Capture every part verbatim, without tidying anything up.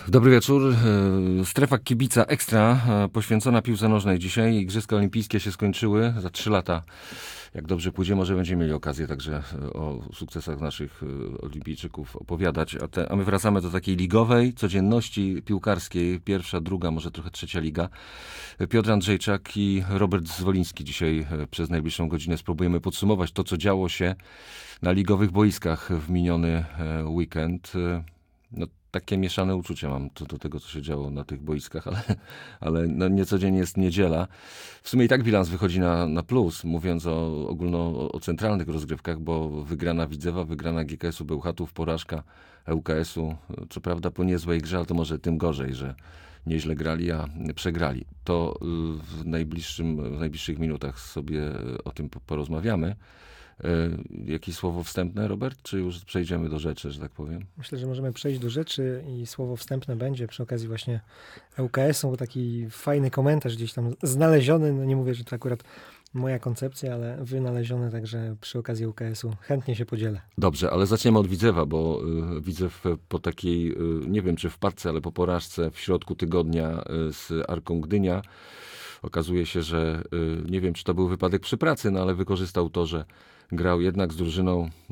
Dobry wieczór. E, Strefa kibica ekstra e, poświęcona piłce nożnej dzisiaj. Igrzyska olimpijskie się skończyły. Za trzy lata, jak dobrze pójdzie, może będziemy mieli okazję także e, o sukcesach naszych e, olimpijczyków opowiadać. A, te, a my wracamy do takiej ligowej codzienności piłkarskiej. Pierwsza, druga, może trochę trzecia liga. Piotr Andrzejczak i Robert Zwoliński dzisiaj e, przez najbliższą godzinę spróbujemy podsumować to, co działo się na ligowych boiskach w miniony e, weekend. E, no, Takie mieszane uczucia mam do, do tego, co się działo na tych boiskach, ale, ale no niecodziennie jest niedziela. W sumie i tak bilans wychodzi na, na plus, mówiąc o, ogólno o, o centralnych rozgrywkach, bo wygrana Widzewa, wygrana G K S-u Bełchatów, porażka L K S-u, co prawda po niezłej grze, ale to może tym gorzej, że nieźle grali, a przegrali. To w, najbliższym, w najbliższych minutach sobie o tym porozmawiamy. Jakieś słowo wstępne, Robert? Czy już przejdziemy do rzeczy, że tak powiem? Myślę, że możemy przejść do rzeczy i słowo wstępne będzie przy okazji właśnie L K S-u, bo taki fajny komentarz gdzieś tam znaleziony, no nie mówię, że to akurat moja koncepcja, ale wynaleziony, także przy okazji L K S-u chętnie się podzielę. Dobrze, ale zaczniemy od Widzewa, bo y, Widzew po takiej, y, nie wiem czy w parce, ale po porażce w środku tygodnia y, z Arką Gdynia, okazuje się, że y, nie wiem czy to był wypadek przy pracy, no ale wykorzystał to, że grał jednak z drużyną, y,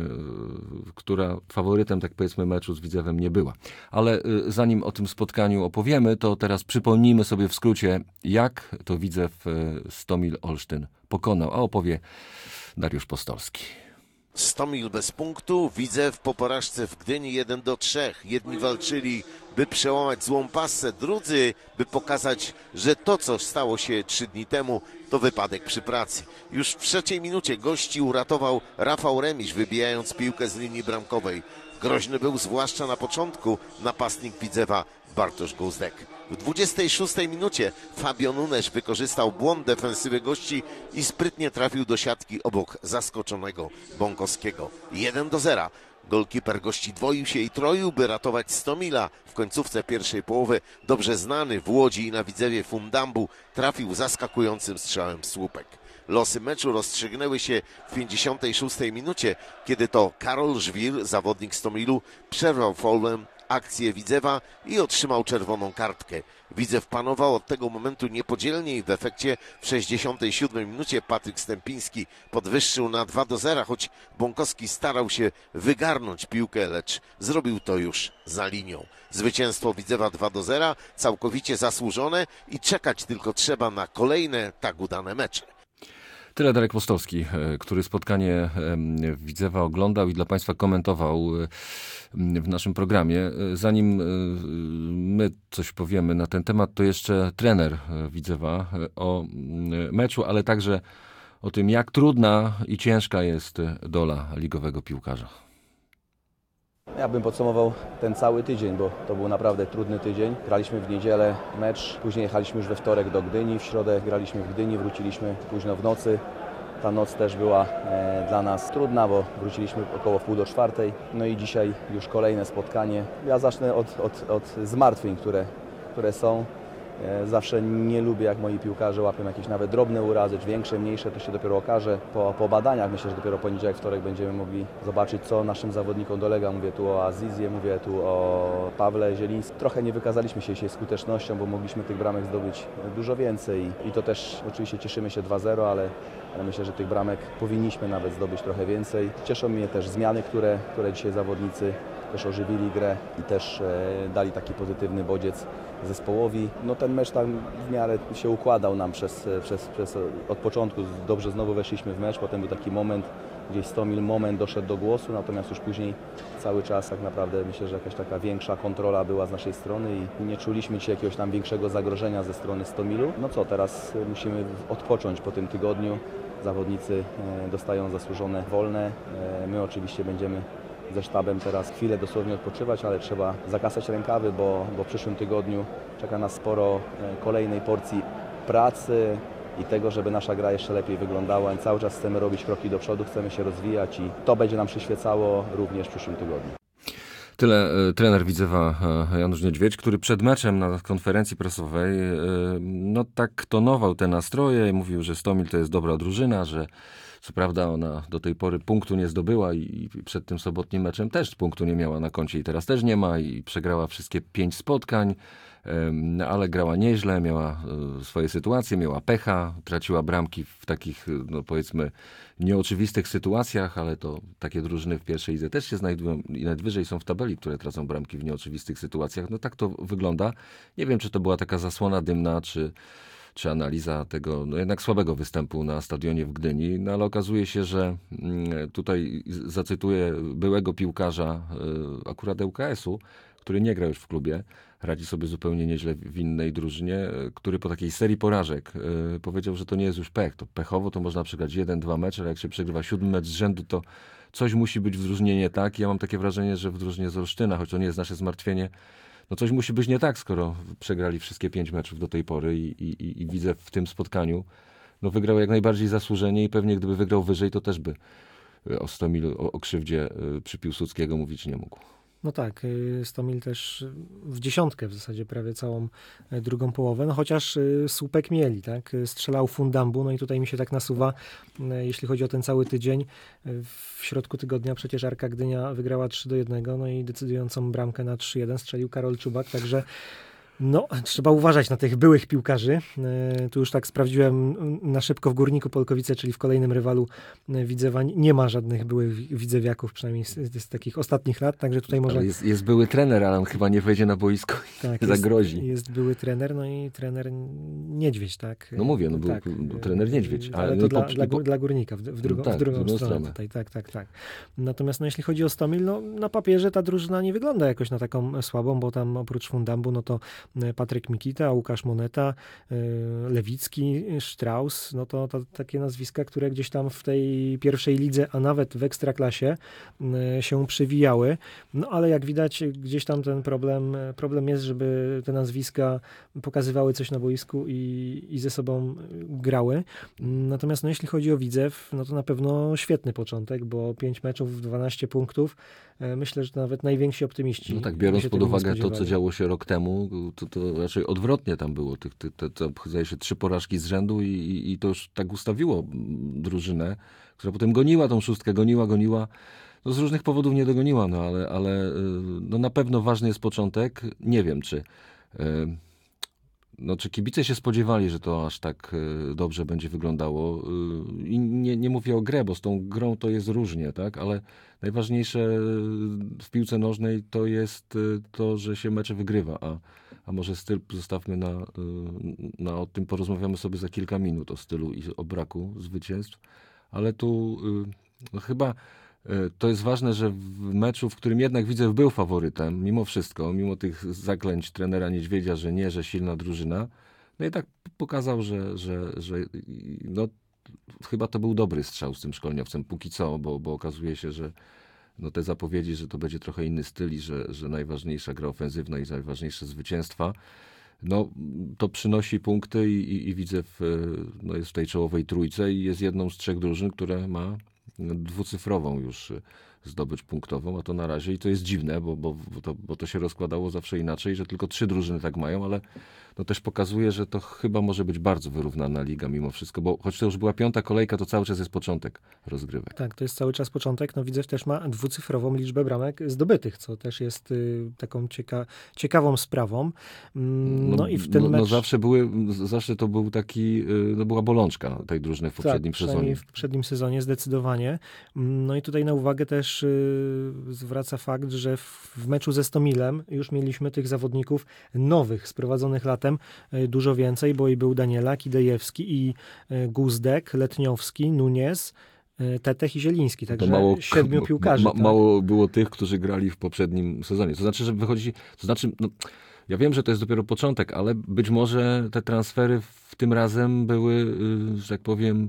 która faworytem, tak powiedzmy, meczu z Widzewem nie była. Ale y, zanim o tym spotkaniu opowiemy, to teraz przypomnijmy sobie w skrócie, jak to Widzew y, Stomil Olsztyn pokonał, a opowie Dariusz Postolski. Stomil bez punktu, Widzew po porażce w Gdyni jeden do trzech. Jedni walczyli, by przełamać złą passę, drudzy, by pokazać, że to, co stało się trzy dni temu, to wypadek przy pracy. Już w trzeciej minucie gości uratował Rafał Remisz, wybijając piłkę z linii bramkowej. Groźny był zwłaszcza na początku napastnik Widzewa Bartosz Gózdek. W dwudziestej szóstej minucie Fabio Nunes wykorzystał błąd defensywy gości i sprytnie trafił do siatki obok zaskoczonego Bąkowskiego. jeden do zera. Golkiper gości dwoił się i troił, by ratować Stomila. W końcówce pierwszej połowy dobrze znany w Łodzi i na Widzewie Fundambu trafił zaskakującym strzałem w słupek. Losy meczu rozstrzygnęły się w pięćdziesiątej szóstej minucie, kiedy to Karol Żwir, zawodnik Stomilu, przerwał faulem akcję Widzewa i otrzymał czerwoną kartkę. Widzew panował od tego momentu niepodzielnie i w efekcie w sześćdziesiątej siódmej minucie Patryk Stępiński podwyższył na dwa do zera, choć Bąkowski starał się wygarnąć piłkę, lecz zrobił to już za linią. Zwycięstwo Widzewa dwa do zera całkowicie zasłużone i czekać tylko trzeba na kolejne tak udane mecze. Tyle Darek Postolski, który spotkanie Widzewa oglądał i dla Państwa komentował w naszym programie. Zanim my coś powiemy na ten temat, to jeszcze trener Widzewa o meczu, ale także o tym, jak trudna i ciężka jest dola ligowego piłkarza. Ja bym podsumował ten cały tydzień, bo to był naprawdę trudny tydzień. Graliśmy w niedzielę mecz, później jechaliśmy już we wtorek do Gdyni, w środę graliśmy w Gdyni, wróciliśmy późno w nocy. Ta noc też była e, dla nas trudna, bo wróciliśmy około wpół do czwartej. No i dzisiaj już kolejne spotkanie. Ja zacznę od, od, od zmartwień, które, które są. Zawsze nie lubię, jak moi piłkarze łapią jakieś nawet drobne urazy, czy większe, mniejsze, to się dopiero okaże. Po, po badaniach myślę, że dopiero poniedziałek, wtorek będziemy mogli zobaczyć, co naszym zawodnikom dolega. Mówię tu o Azizie, mówię tu o Pawle Zielińskim. Trochę nie wykazaliśmy się dzisiaj skutecznością, bo mogliśmy tych bramek zdobyć dużo więcej. I to też oczywiście cieszymy się dwa zero, ale, ale myślę, że tych bramek powinniśmy nawet zdobyć trochę więcej. Cieszą mnie też zmiany, które, które dzisiaj zawodnicy też ożywili grę i też e, dali taki pozytywny bodziec zespołowi. No ten mecz tam w miarę się układał nam przez, przez, przez od początku. Dobrze znowu weszliśmy w mecz, potem był taki moment, gdzieś Stomil moment doszedł do głosu, natomiast już później cały czas tak naprawdę myślę, że jakaś taka większa kontrola była z naszej strony i nie czuliśmy dzisiaj jakiegoś tam większego zagrożenia ze strony Stomilu. No co, teraz musimy odpocząć po tym tygodniu. Zawodnicy dostają zasłużone wolne. My oczywiście będziemy ze sztabem teraz chwilę dosłownie odpoczywać, ale trzeba zakasać rękawy, bo, bo w przyszłym tygodniu czeka nas sporo kolejnej porcji pracy i tego, żeby nasza gra jeszcze lepiej wyglądała. Cały czas chcemy robić kroki do przodu, chcemy się rozwijać i to będzie nam przyświecało również w przyszłym tygodniu. Tyle e, trener Widzewa e, Janusz Niedźwiedź, który przed meczem na konferencji prasowej e, no tak tonował te nastroje i mówił, że Stomil to jest dobra drużyna, że Co prawda ona do tej pory punktu nie zdobyła i i przed tym sobotnim meczem też punktu nie miała na koncie i teraz też nie ma i przegrała wszystkie pięć spotkań, em, no, ale grała nieźle, miała e, swoje sytuacje, miała pecha, traciła bramki w takich, e, no powiedzmy, nieoczywistych sytuacjach, ale to takie drużyny w pierwszej lidze też się znajdują i nawet wyżej są w tabeli, które tracą bramki w nieoczywistych sytuacjach. No tak to wygląda. Nie wiem, czy to była taka zasłona dymna, czy czy analiza tego no jednak słabego występu na stadionie w Gdyni, no ale okazuje się, że mm, tutaj z- zacytuję byłego piłkarza y, akurat L K S-u, który nie gra już w klubie, radzi sobie zupełnie nieźle w innej drużynie, y, który po takiej serii porażek y, powiedział, że to nie jest już pech. To pechowo to można przegrać jeden, dwa mecze, ale jak się przegrywa siódmy mecz z rzędu, to coś musi być w drużynie nie tak. Ja mam takie wrażenie, że w drużynie z Olsztyna, choć to nie jest nasze zmartwienie, no coś musi być nie tak, skoro przegrali wszystkie pięć meczów do tej pory i, i, i widzę w tym spotkaniu, no wygrał jak najbardziej zasłużenie i pewnie gdyby wygrał wyżej, to też by y, o Stomil, o, o krzywdzie y, przy Piłsudskiego mówić nie mógł. No tak, y, Stomil też w dziesiątkę w zasadzie prawie całą y, drugą połowę, no chociaż y, słupek mieli, tak, Y, strzelał Fundambu, no i tutaj mi się tak nasuwa, y, jeśli chodzi o ten cały tydzień, y, w środku tygodnia przecież Arka Gdynia wygrała trzy do jednego, no i decydującą bramkę na trzy jeden strzelił Karol Czubak, także no, trzeba uważać na tych byłych piłkarzy. E, Tu już tak sprawdziłem na szybko w Górniku Polkowice, czyli w kolejnym rywalu e, Widzewa. Nie ma żadnych byłych widzewiaków, przynajmniej z, z takich ostatnich lat, także tutaj może... Ale jest, jest były trener, ale on chyba nie wejdzie na boisko i Tak, zagrozi. Jest, jest były trener, no i trener Niedźwiedź, tak? No mówię, no był- tak. był trener Niedźwiedź, Ale, ale to no i dla, po- dla, i po- dla Górnika, w, w, drugą, No tak, w drugą w drugą stronę, stronę. tutaj, tak, tak, tak. Natomiast no, jeśli chodzi o Stomil, no na papierze ta drużyna nie wygląda jakoś na taką słabą, bo tam oprócz Fundambu, no to e, Patryk Mikita, Łukasz Moneta, e, Lewicki, Strauss, no to, to takie nazwiska, które gdzieś tam w tej pierwszej lidze, a nawet w Ekstraklasie e, się przewijały. No ale jak widać, gdzieś tam ten problem, problem jest, żeby te nazwiska pokazywały coś na boisku i, i ze sobą grały. Natomiast no, jeśli chodzi o Widzew, no to na pewno świetny początek, bo pięć meczów, dwanaście punktów. E, Myślę, że to nawet najwięksi optymiści. No tak, by biorąc się pod tego nie uwagę to, co spodziewali. działo się rok temu, to, to raczej odwrotnie tam było. Tych, tych, te, to, zdaje się, trzy porażki z rzędu i, i, i to już tak ustawiło mm, drużynę, która potem goniła tą szóstkę, goniła, goniła. No z różnych powodów nie dogoniła, no ale, ale y, no na pewno ważny jest początek. Nie wiem, czy... y, No, czy kibice się spodziewali, że to aż tak y, dobrze będzie wyglądało? Y, I nie, nie mówię o grę, bo z tą grą to jest różnie, tak? Ale najważniejsze y, w piłce nożnej to jest y, to, że się mecze wygrywa, a, a może styl zostawmy na, y, na... O tym porozmawiamy sobie za kilka minut, o stylu i o braku zwycięstw. Ale tu y, no chyba... y, To jest ważne, że w meczu, w którym jednak Widzew był faworytem, mimo wszystko, mimo tych zaklęć trenera Niedźwiedzia, że nie, że silna drużyna, no i tak pokazał, że, że, że no, chyba to był dobry strzał z tym szkoleniowcem, póki co, bo, bo okazuje się, że no, te zapowiedzi, że to będzie trochę inny styl i że, że najważniejsza gra ofensywna i najważniejsze zwycięstwa, no to przynosi punkty i, i, i Widzew y, no, jest w tej czołowej trójce i jest jedną z trzech drużyn, która ma dwucyfrową już y, zdobycz punktową, a to na razie i to jest dziwne, bo, bo, bo, to, bo to się rozkładało zawsze inaczej, że tylko trzy drużyny tak mają, ale no też pokazuje, że to chyba może być bardzo wyrównana liga mimo wszystko, bo choć to już była piąta kolejka, to cały czas jest początek rozgrywek. Tak, to jest cały czas początek. No Widzew też ma dwucyfrową liczbę bramek zdobytych, co też jest y, taką cieka ciekawą sprawą. Mm, No, i w ten no, mecz... no zawsze były, zawsze to był taki, y, no była bolączka tej drużyny w poprzednim tak, sezonie. przynajmniej w poprzednim sezonie zdecydowanie. Mm, No i tutaj na uwagę też y, zwraca fakt, że w, w meczu ze Stomilem już mieliśmy tych zawodników nowych, sprowadzonych latem y, dużo więcej, bo i był Danielak, i Dejewski, i y, Guzdek, Letniowski, Nunes, y, Tetech i Zieliński. Także siedmiu piłkarzy. Ma, tak. Mało było tych, którzy grali w poprzednim sezonie. To znaczy, że wychodzi, to znaczy, no, ja wiem, że to jest dopiero początek, ale być może te transfery w tym razem były, y, że tak powiem,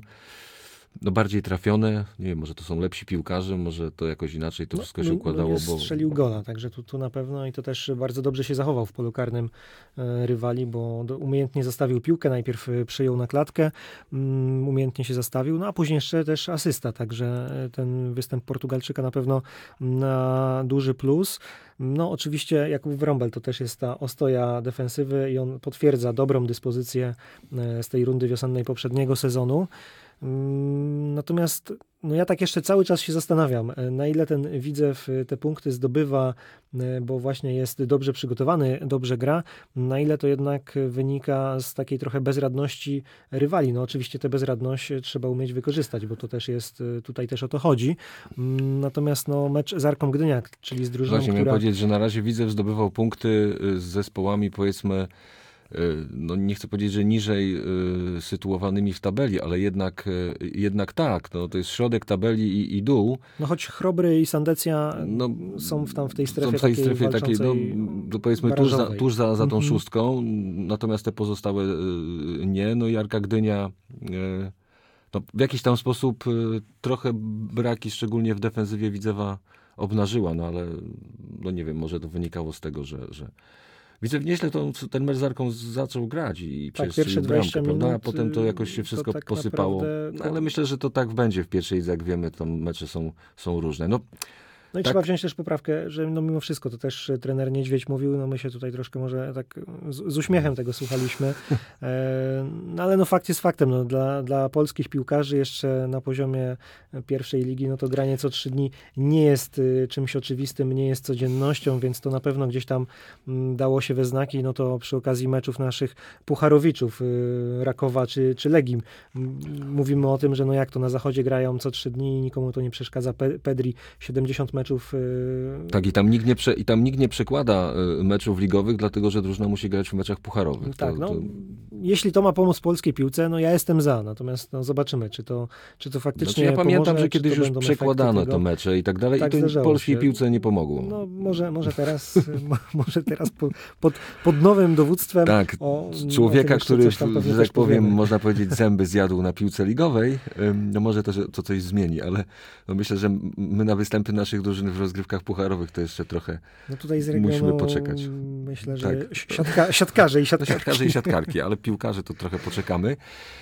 no bardziej trafione. Nie wiem, może to są lepsi piłkarze, może to jakoś inaczej to wszystko się Nu- układało. Nunes Bo, strzelił gola, także tu, tu na pewno i to też bardzo dobrze się zachował w polu karnym e, rywali, bo do, umiejętnie zastawił piłkę, najpierw e, przyjął na klatkę, um, umiejętnie się zastawił, no a później jeszcze też asysta, także e, ten występ Portugalczyka na pewno na duży plus. No oczywiście Jakub Wrąbel to też jest ta ostoja defensywy i on potwierdza dobrą dyspozycję e, z tej rundy wiosennej poprzedniego sezonu. Natomiast no ja tak jeszcze cały czas się zastanawiam, na ile ten Widzew te punkty zdobywa, bo właśnie jest dobrze przygotowany, dobrze gra, na ile to jednak wynika z takiej trochę bezradności rywali. No oczywiście tę bezradność trzeba umieć wykorzystać, bo to też jest, tutaj też o to chodzi. Natomiast no mecz z Arką Gdynia, czyli z drużyną, Właśnie która... miałem powiedzieć, że na razie Widzew zdobywał punkty z zespołami, powiedzmy, no nie chcę powiedzieć, że niżej y, sytuowanymi w tabeli, ale jednak, y, jednak tak, no to jest środek tabeli i, i dół. No choć Chrobry i Sandecja no, są w, tam w tej strefie, są w tej takiej, strefie takiej, no, to powiedzmy tuż za, tuż za, za tą mhm. szóstką, natomiast te pozostałe y, nie, no i Arka Gdynia y, no, w jakiś tam sposób y, trochę braki, szczególnie w defensywie Widzewa obnażyła, no ale no nie wiem, może to wynikało z tego, że, że Widzew nieźle to, ten mecz z Arką zaczął grać i tak, przecież bramkę, prawda? A potem to jakoś się to wszystko tak posypało. naprawdę... No, ale myślę, że to tak będzie w pierwszej lidze, jak wiemy, tam mecze są, są różne. No, No i tak. trzeba wziąć też poprawkę, że no mimo wszystko, to też trener Niedźwiedź mówił, no my się tutaj troszkę może tak z, z uśmiechem tego słuchaliśmy, e, no ale no fakt jest faktem, no dla, dla polskich piłkarzy jeszcze na poziomie pierwszej ligi, no to granie co trzy dni nie jest y, czymś oczywistym, nie jest codziennością, więc to na pewno gdzieś tam m, dało się we znaki, no to przy okazji meczów naszych pucharowiczów, y, Rakowa czy, czy Legii, m, mówimy o tym, że no jak to na zachodzie grają co trzy dni i nikomu to nie przeszkadza. Pe- Pedri siedemdziesiąt meczów. Yy... Tak, i tam, nikt nie prze, i tam nikt nie przekłada y, meczów ligowych, dlatego że drużyna musi grać w meczach pucharowych. Tak, to, no, to... jeśli to ma pomóc polskiej piłce, no ja jestem za, natomiast no, zobaczymy, czy to, czy to faktycznie znaczy, ja pomoże, pamiętam, że czy kiedyś to już będą przekładano efekty te tego. mecze i tak dalej, Tak i to zdarzało polskiej się. piłce nie pomogło. No może, może teraz, może teraz po, pod, pod nowym dowództwem Tak, o, człowieka, o który, coś tam pewnie że też tak powiem, powiemy. można powiedzieć, zęby zjadł na piłce ligowej, ym, no może to, że to coś zmieni, ale no myślę, że my na występy naszych drużyn w rozgrywkach pucharowych to jeszcze trochę No tutaj z regionu musimy poczekać. Myślę, że Tak. siatka, siatkarze i No, siatkarki. siatkarze i siatkarki, ale piłkarze to trochę poczekamy.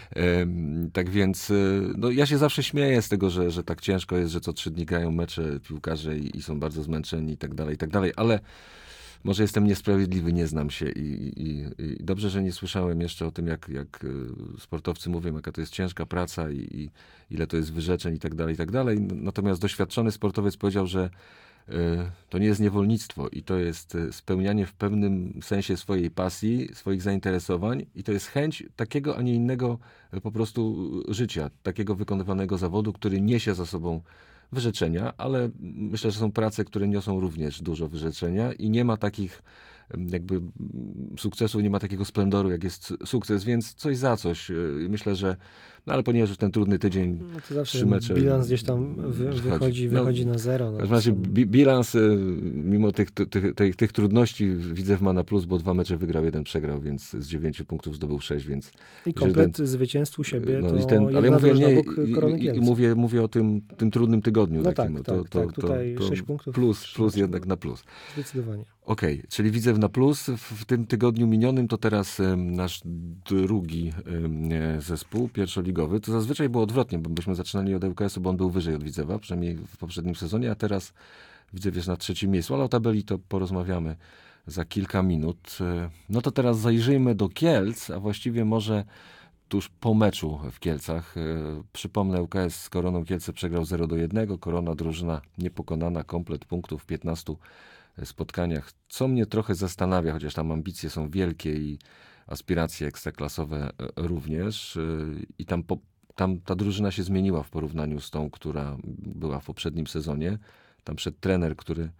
Ym, tak więc y, no, ja się zawsze śmieję z tego, że, że tak ciężko jest, że co trzy dni grają mecze piłkarze i, i są bardzo zmęczeni i tak dalej, i tak dalej, ale może jestem niesprawiedliwy, nie znam się i, i, i dobrze, że nie słyszałem jeszcze o tym, jak, jak sportowcy mówią, jaka to jest ciężka praca i, i ile to jest wyrzeczeń i tak dalej, i tak dalej. Natomiast doświadczony sportowiec powiedział, że y, to nie jest niewolnictwo i to jest spełnianie w pewnym sensie swojej pasji, swoich zainteresowań i to jest chęć takiego, a nie innego po prostu życia, takiego wykonywanego zawodu, który niesie za sobą wyrzeczenia, ale myślę, że są prace, które niosą również dużo wyrzeczenia i nie ma takich jakby sukcesu, nie ma takiego splendoru, jak jest sukces, więc coś za coś. Myślę, że no ale ponieważ już ten trudny tydzień, No to zawsze trzy mecze, bilans gdzieś tam wy, wychodzi, no, wychodzi na zero. No, w każdym razie bi- bilans, mimo tych, tych, tych, tych trudności, Widzew ma na plus, bo dwa mecze wygrał, jeden przegrał, więc z dziewięciu punktów zdobył sześć, więc... I komplet ten, zwycięstwu siebie no, to i ten, ale ja mówię, nie, i, i, i mówię, mówię o tym, tym trudnym tygodniu. No takim, tak, to, tak, to, tak, tutaj to, to sześć punktów. Plus, plus jednak na plus. Zdecydowanie. Okej, okay, czyli Widzew na plus. W, w tym tygodniu minionym to teraz um, nasz drugi um, zespół, pierwszoligowy. To zazwyczaj było odwrotnie, bo byśmy zaczynali od L K S-u, bo on był wyżej od Widzewa, przynajmniej w poprzednim sezonie, a teraz Widzew jest na trzecim miejscu, ale o tabeli to porozmawiamy za kilka minut. No to teraz zajrzyjmy do Kielc, a właściwie może tuż po meczu w Kielcach. Przypomnę, L K S z Koroną Kielce przegrał zero do jednego. Korona, drużyna niepokonana, komplet punktów w piętnastu spotkaniach, co mnie trochę zastanawia, chociaż tam ambicje są wielkie i aspiracje ekstraklasowe również. I tam, po, tam ta drużyna się zmieniła w porównaniu z tą, która była w poprzednim sezonie. Tam przed trener, który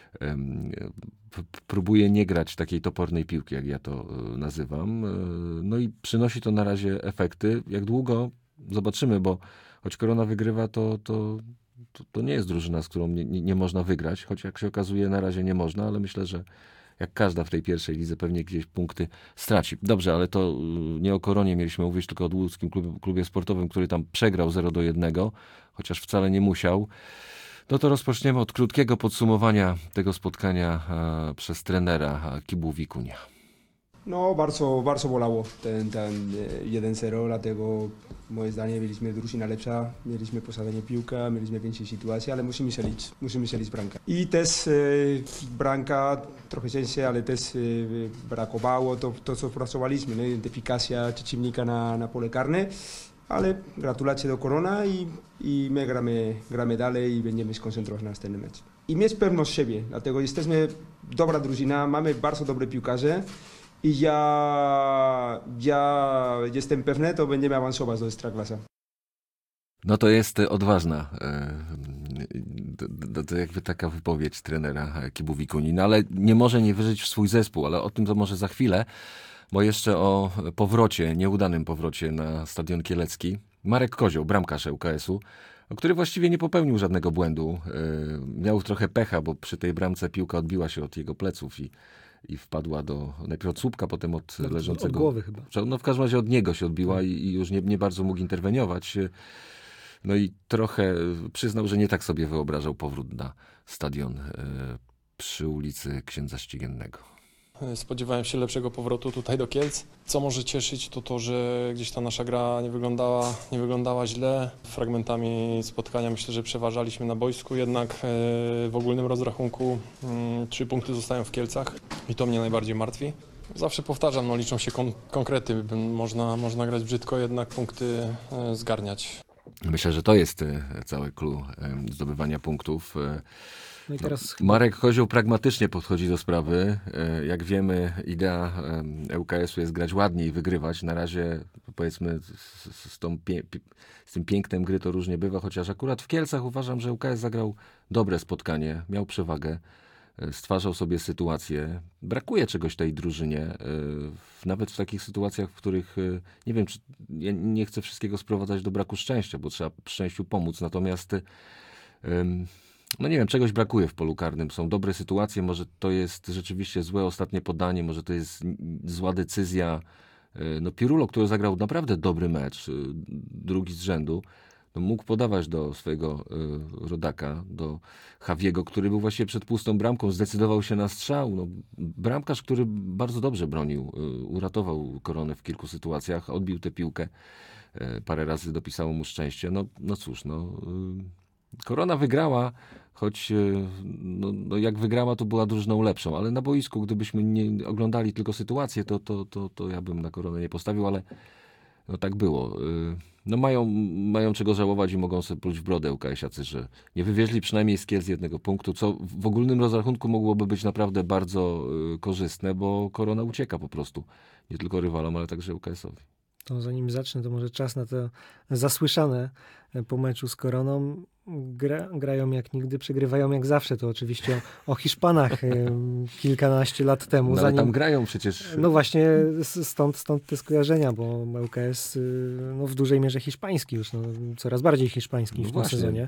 um, p- próbuje nie grać takiej topornej piłki, jak ja to nazywam. No i przynosi to na razie efekty. Jak długo? Zobaczymy, bo choć Korona wygrywa, to, to To, to nie jest drużyna, z którą nie, nie, nie można wygrać, choć jak się okazuje na razie nie można, ale myślę, że jak każda w tej pierwszej lidze pewnie gdzieś punkty straci. Dobrze, ale to nie o Koronie mieliśmy mówić, tylko o łódzkim klubie, klubie sportowym, który tam przegrał zero do jednego, chociaż wcale nie musiał. No to rozpoczniemy od krótkiego podsumowania tego spotkania a, przez trenera Kibu Wikunia. No, bardzo, bardzo bolało ten, ten jeden zero, dlatego moje zdanie, mieliśmy drużynę lepsza, mieliśmy posiadanie piłka, mieliśmy więcej sytuacji, ale musimy strzelić, musimy strzelić bramkę. I też e, bramka trochę ciężej, ale też e, brakowało to, to, co pracowaliśmy, no, identyfikacja przeciwnika na, na pole karne ale gratulacje do Korona i, i my gramy, gramy dalej i będziemy skoncentrować na następny mecz. I mieć pewność siebie, dlatego jesteśmy dobra drużyna, mamy bardzo dobre piłkarze i ja, ja jestem pewny, to będziemy awansować do Ekstraklasa. No to jest odważna, to, to jakby taka wypowiedź trenera Kibu Wikuni, no ale nie może nie wierzyć w swój zespół, ale o tym to może za chwilę, bo jeszcze o powrocie, nieudanym powrocie na Stadion Kielecki. Marek Kozioł, bramkarz U K S-u, który właściwie nie popełnił żadnego błędu, miał trochę pecha, bo przy tej bramce piłka odbiła się od jego pleców i i wpadła do, najpierw od słupka, potem od Od leżącego... głowy chyba. No w każdym razie od niego się odbiła i, i już nie, nie bardzo mógł interweniować. No i trochę przyznał, że nie tak sobie wyobrażał powrót na stadion e, przy ulicy Księdza Ścigiennego. Spodziewałem się lepszego powrotu tutaj do Kielc. Co może cieszyć, to to, że gdzieś ta nasza gra nie wyglądała, nie wyglądała źle. Fragmentami spotkania myślę, że przeważaliśmy na boisku, jednak w ogólnym rozrachunku trzy punkty zostają w Kielcach i to mnie najbardziej martwi. Zawsze powtarzam, no liczą się kon- konkrety. Można, można grać brzydko, jednak punkty zgarniać. Myślę, że to jest cały clue zdobywania punktów. No i teraz No, Marek Kozioł pragmatycznie podchodzi do sprawy. Jak wiemy, idea U K S-u jest grać ładniej i wygrywać. Na razie, powiedzmy, z, z, tą pie, z tym pięknem gry to różnie bywa, chociaż akurat w Kielcach uważam, że U K S zagrał dobre spotkanie, miał przewagę, stwarzał sobie sytuację. Brakuje czegoś tej drużynie, nawet w takich sytuacjach, w których, nie wiem, czy ja nie chcę wszystkiego sprowadzać do braku szczęścia, bo trzeba szczęściu pomóc, natomiast no nie wiem, czegoś brakuje w polu karnym. Są dobre sytuacje, może to jest rzeczywiście złe ostatnie podanie, może to jest zła decyzja. No Pirulo, który zagrał naprawdę dobry mecz, drugi z rzędu, no mógł podawać do swojego y, rodaka, do Javiego, który był właściwie przed pustą bramką, zdecydował się na strzał. No, bramkarz, który bardzo dobrze bronił, y, uratował Koronę w kilku sytuacjach, odbił tę piłkę, y, parę razy dopisało mu szczęście. No, no cóż, no... Y, Korona wygrała, choć no, no jak wygrała, to była drużyną lepszą, ale na boisku, gdybyśmy nie oglądali tylko sytuację, to, to, to, to ja bym na Koronę nie postawił, ale no tak było. No mają, mają czego żałować i mogą sobie pluć w brodę U K S-iacy, że nie wywieźli przynajmniej z Kielc jednego punktu, co w ogólnym rozrachunku mogłoby być naprawdę bardzo korzystne, bo Korona ucieka po prostu. Nie tylko rywalom, ale także U K S-owi. To zanim zacznę, to może czas na to zasłyszane po meczu z Koroną. Gra, grają jak nigdy, przegrywają jak zawsze. To oczywiście o, o Hiszpanach e, kilkanaście lat temu. No, ale zanim, tam grają przecież... No właśnie stąd, stąd te skojarzenia, bo U K S no, w dużej mierze hiszpański już, no, coraz bardziej hiszpański No w tym właśnie. sezonie.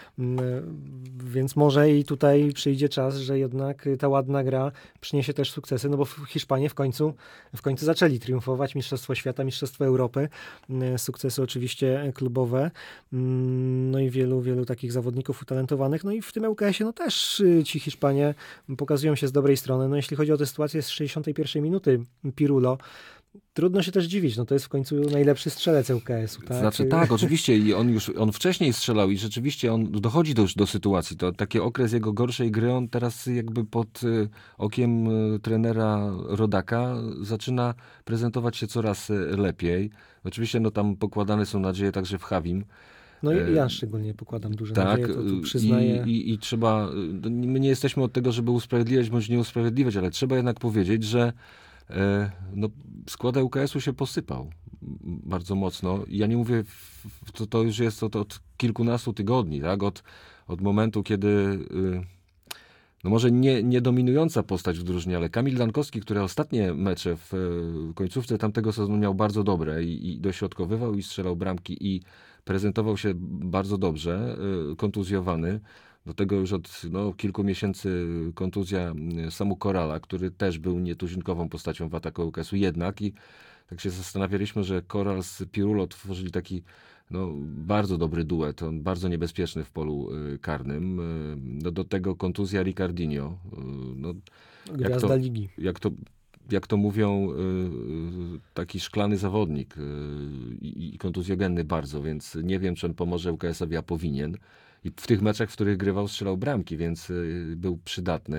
Więc może i tutaj przyjdzie czas, że jednak ta ładna gra przyniesie też sukcesy, no bo Hiszpanie w końcu, w końcu zaczęli triumfować. Mistrzostwo Świata, Mistrzostwo Europy, sukcesy oczywiście klubowe, no i wielu, wielu takich zawodników utalentowanych. No i w tym U K S-ie no też ci Hiszpanie pokazują się z dobrej strony. No jeśli chodzi o tę sytuację z sześćdziesiątej pierwszej minuty, Pirulo, trudno się też dziwić, no to jest w końcu najlepszy strzelec U K S-u. Tak? Znaczy tak, oczywiście i on już on wcześniej strzelał i rzeczywiście on dochodzi do, do sytuacji. To taki okres jego gorszej gry, on teraz jakby pod y, okiem y, trenera Rodaka zaczyna prezentować się coraz y, lepiej. Oczywiście no tam pokładane są nadzieje także w Javim. No i ja szczególnie pokładam duże Tak, nadzieje, to tu przyznaję. i, i, i trzeba, my nie jesteśmy od tego, żeby usprawiedliwiać bądź nie usprawiedliwiać, ale trzeba jednak powiedzieć, że e, no, skład U K S-u się posypał bardzo mocno. Ja nie mówię, w, to, to już jest od, od kilkunastu tygodni, tak? Od, od momentu, kiedy y, no może nie, nie dominująca postać w drużynie, ale Kamil Dankowski, który ostatnie mecze w, w końcówce tamtego sezonu miał bardzo dobre i, i dośrodkowywał i strzelał bramki i prezentował się bardzo dobrze, y, kontuzjowany. Do tego już od no, kilku miesięcy kontuzja Samu Korala, który też był nietuzinkową postacią w ataku U K S-u jednak i tak się zastanawialiśmy, że Koral z Pirulo tworzyli taki no, bardzo dobry duet, on bardzo niebezpieczny w polu y, karnym. Y, no, do tego kontuzja Ricardinho. Y, no, Gwiazda to, ligi. Jak to, jak to mówią, y, taki szklany zawodnik y, i kontuzjogenny bardzo, więc nie wiem, czy on pomoże U K S-owi, a powinien. I w tych meczach, w których grywał, strzelał bramki, więc y, był przydatny.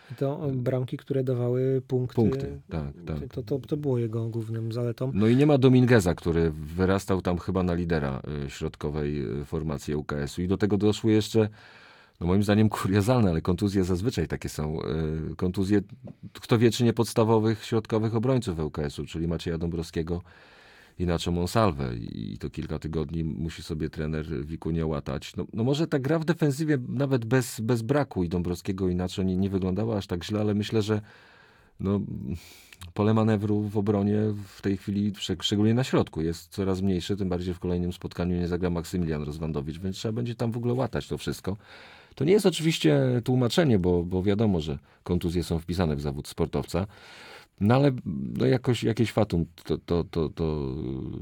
I to bramki, które dawały punkty. Punkty, tak, tak. To, to, to było jego głównym zaletą. No i nie ma Domingueza, który wyrastał tam chyba na lidera y, środkowej y, formacji U K S-u i do tego doszły jeszcze, no moim zdaniem kuriozalne, ale kontuzje zazwyczaj takie są. Y, kontuzje, kto wie czy nie podstawowych środkowych obrońców U K S-u, czyli Macieja Dąbrowskiego i Nacho Monsalve. I to kilka tygodni musi sobie trener Wikunia łatać. No, no może ta gra w defensywie nawet bez, bez braku i Dąbrowskiego i Nacho nie, nie wyglądała aż tak źle, ale myślę, że no, pole manewru w obronie w tej chwili, szczególnie na środku, jest coraz mniejsze, tym bardziej w kolejnym spotkaniu nie zagra Maksymilian Rozwandowicz, więc trzeba będzie tam w ogóle łatać to wszystko. To nie jest oczywiście tłumaczenie, bo, bo wiadomo, że kontuzje są wpisane w zawód sportowca, no ale no jakoś, jakieś fatum to, to, to, to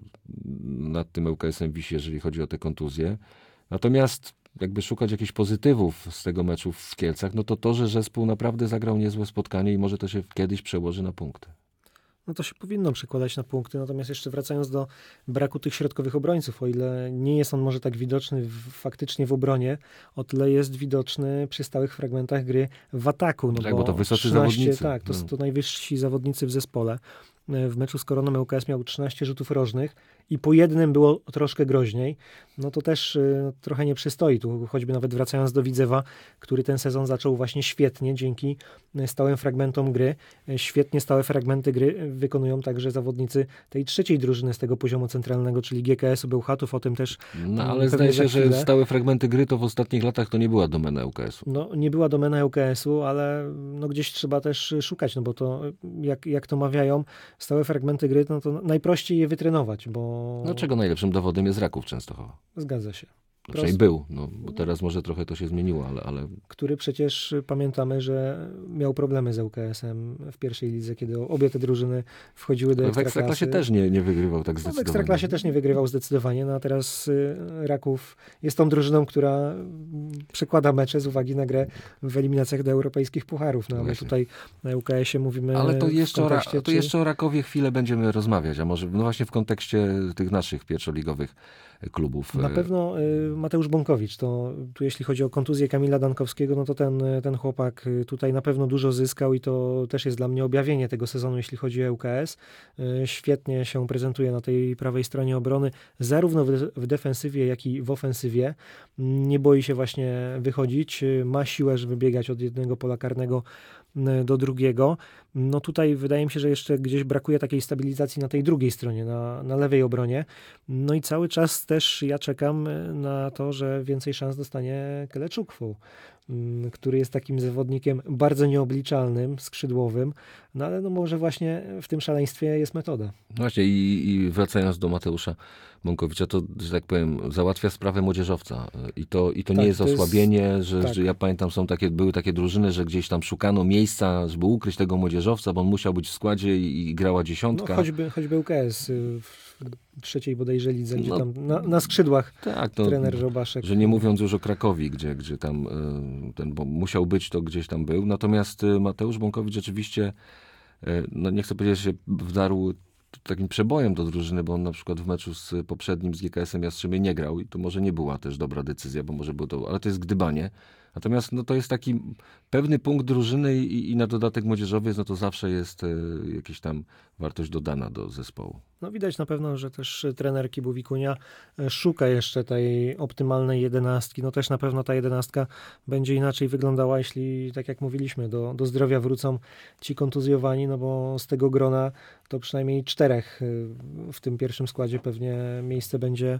nad tym U K S-em wisi, jeżeli chodzi o te kontuzje. Natomiast jakby szukać jakichś pozytywów z tego meczu w Kielcach, no to to, że zespół naprawdę zagrał niezłe spotkanie i może to się kiedyś przełoży na punkty. No to się powinno przekładać na punkty, natomiast jeszcze wracając do braku tych środkowych obrońców, o ile nie jest on może tak widoczny w, faktycznie w obronie, o tyle jest widoczny przy stałych fragmentach gry w ataku. No tak, bo to wysocy trzynaście, zawodnicy. Tak, to, no. to najwyżsi zawodnicy w zespole. W meczu z Koroną U K S miał trzynaście rzutów rożnych i po jednym było troszkę groźniej. No to też y, trochę nie przystoi. Tu choćby nawet wracając do Widzewa, który ten sezon zaczął właśnie świetnie dzięki stałym fragmentom gry. Świetnie stałe fragmenty gry wykonują także zawodnicy tej trzeciej drużyny z tego poziomu centralnego, czyli G K S-u Bełchatów. O tym też No ale pewnie zdaje za się, że chwilę. stałe fragmenty gry to w ostatnich latach to nie była domena U K S-u. No, nie była domena U K S-u, ale no, gdzieś trzeba też szukać, no bo to, jak, jak to mawiają, stałe fragmenty gry, no to najprościej je wytrenować, bo... No czego najlepszym dowodem jest Raków Częstochowa. Zgadza się. No, przynajmniej był, no, bo teraz może trochę to się zmieniło, ale, ale Który przecież pamiętamy, że miał problemy z U K S-em w pierwszej lidze, kiedy obie te drużyny wchodziły do w Ekstraklasy. Ekstraklasie też nie, nie wygrywał tak No, w zdecydowanie. Ekstraklasie też nie wygrywał zdecydowanie, no a teraz y, Raków jest tą drużyną, która mm, przekłada mecze z uwagi na grę w eliminacjach do europejskich pucharów. No ale Właśnie. tutaj na U K S-ie mówimy Ale to w jeszcze, o, Ra- kontekście, to czy- jeszcze o Rakowie chwilę będziemy rozmawiać, a może no właśnie w kontekście tych naszych pierwszoligowych klubów. Na e, pewno y, Mateusz Bąkowicz, to tu jeśli chodzi o kontuzję Kamila Dankowskiego, no to ten, ten chłopak y, tutaj na pewno dużo zyskał i to też jest dla mnie objawienie tego sezonu, jeśli chodzi o U K S. Y, Świetnie się prezentuje na tej prawej stronie obrony, zarówno w, w defensywie, jak i w ofensywie. Nie boi się właśnie wychodzić, y, ma siłę, żeby biegać od jednego pola karnego y, do drugiego. No tutaj wydaje mi się, że jeszcze gdzieś brakuje takiej stabilizacji na tej drugiej stronie, na, na lewej obronie. No i cały czas też ja czekam na to, że więcej szans dostanie Keleczukwu, mm, który jest takim zawodnikiem bardzo nieobliczalnym, skrzydłowym, no ale no może właśnie w tym szaleństwie jest metoda. Właśnie i, i wracając do Mateusza Bąkowicza, to, że tak powiem, załatwia sprawę młodzieżowca. I to, i to Tak, nie jest to jest- osłabienie, że, tak. że ja pamiętam, są takie, były takie drużyny, że gdzieś tam szukano miejsca, żeby ukryć tego młodzieżowca, bo on musiał być w składzie i, i grała No dziesiątka. choćby, choćby U K S y, w trzeciej bodajże lidze, gdzie No, tam na, na skrzydłach tak, to, trener Robaszek. że nie mówiąc już o Krakowi, gdzie, gdzie tam y, ten, bo musiał być, to gdzieś tam był. Natomiast y, Mateusz Bąkowicz rzeczywiście, y, no nie chcę powiedzieć, że się wdarł takim przebojem do drużyny, bo on na przykład w meczu z poprzednim z G K S-em Jastrzębie nie grał i to może nie była też dobra decyzja, bo może było to, ale to jest gdybanie. Natomiast no, to jest taki pewny punkt drużyny i, i na dodatek młodzieżowiec, no to zawsze jest y, jakaś tam wartość dodana do zespołu. No widać na pewno, że też trener Kibu Wikunia szuka jeszcze tej optymalnej jedenastki. No też na pewno ta jedenastka będzie inaczej wyglądała, jeśli, tak jak mówiliśmy, do, do zdrowia wrócą ci kontuzjowani, no bo z tego grona to przynajmniej czterech y, w tym pierwszym składzie pewnie miejsce będzie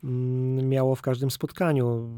mm, miało w każdym spotkaniu.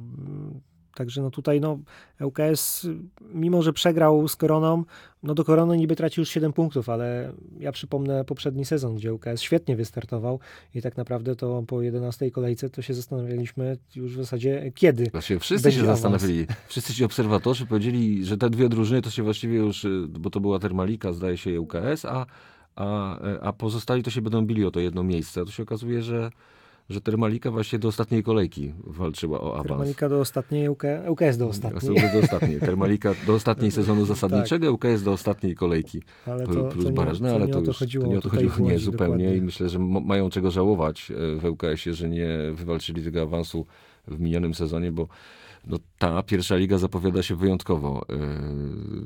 Także no tutaj no, U K S, mimo że przegrał z Koroną, no do Korony niby traci już siedem punktów, ale ja przypomnę poprzedni sezon, gdzie U K S świetnie wystartował i tak naprawdę to po jedenastej kolejce to się zastanawialiśmy już w zasadzie kiedy. Właśnie wszyscy Będzie się awans. zastanawiali. Wszyscy ci obserwatorzy powiedzieli, że te dwie drużyny to się właściwie już, y, bo to była Termalika, zdaje się, i U K S, a, a, a pozostali to się będą bili o to jedno miejsce. A to się okazuje, że, że Termalika właśnie do ostatniej kolejki walczyła o awans. Termalika do ostatniej, U K S do ostatniej. Do ostatniej. Termalika do ostatniej sezonu zasadniczego, U K S do ostatniej kolejki. Ale Plus to, to, nie, barażne, to ale nie to, o to już, chodziło. to nie o to tutaj chodziło, w nie, Łodzi, zupełnie. dokładnie. I myślę, że mo- mają czego żałować w U K S-ie, że nie wywalczyli tego awansu w minionym sezonie, bo no, ta pierwsza liga zapowiada się wyjątkowo.